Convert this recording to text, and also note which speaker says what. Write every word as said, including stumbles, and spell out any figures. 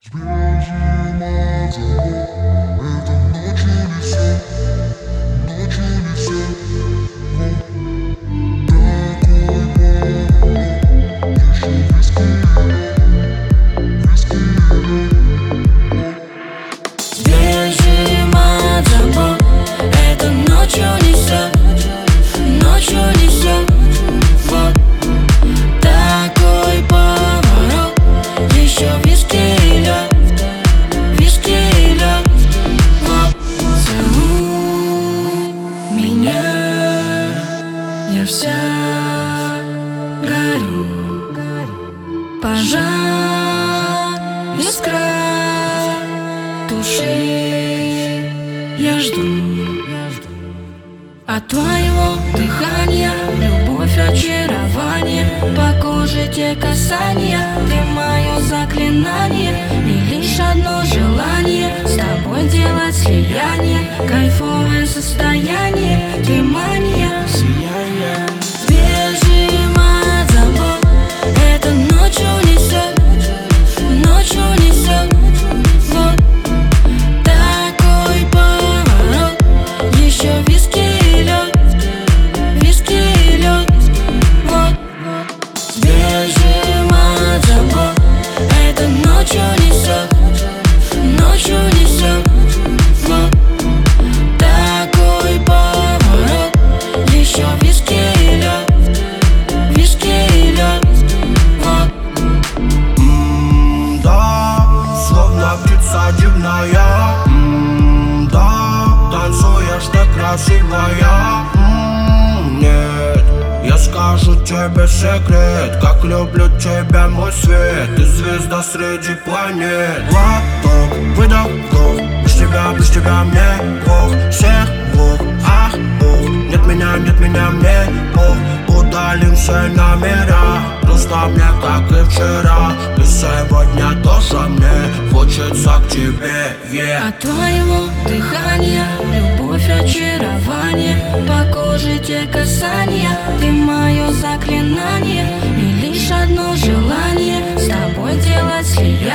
Speaker 1: Сбежим от забот, это ночью несет, ночью несет. Вот такой поворот, еще виски идет, виски идет.
Speaker 2: Сбежим от забот, это ночью несет, ночью несет. Вот такой поворот, еще виски идет, виски идет. Вот целуй меня, я вся горю. Пожар, искра, туши, я жду от твоего дыхания любовь, очарование, по коже те касания. Ты мое заклинание, и лишь одно желание с тобой делать слияние, кайфовое состояние. Ты мания, сияние. Сбежим от забот, это ночью несет, ночью несет. Вот такой поворот, еще виски идет, виски идет. Вот сбежим от забот, это ночью несет, ночью несет. Вот такой поворот, еще виски идет, виски идет. Вот.
Speaker 3: Да, словно птица дивная. М, Да, танцуешь ты красивая. М, Нет, я скажу тебе секрет, как люблю тебя, мой свет. Ты звезда среди планет. Глоток, выдох, вдох, без тебя, без тебя мне плох. Всех двух, ах, ух, нет меня, нет меня, мне пох. Удалим все номера, просто мне, как и вчера. Ты сегодня тоже мне, хочется к тебе, yeah.
Speaker 2: От твоего дыхания любовь, очарование, по коже те касания. Ты мое заклинание, и лишь одно желание с тобой делать слияние.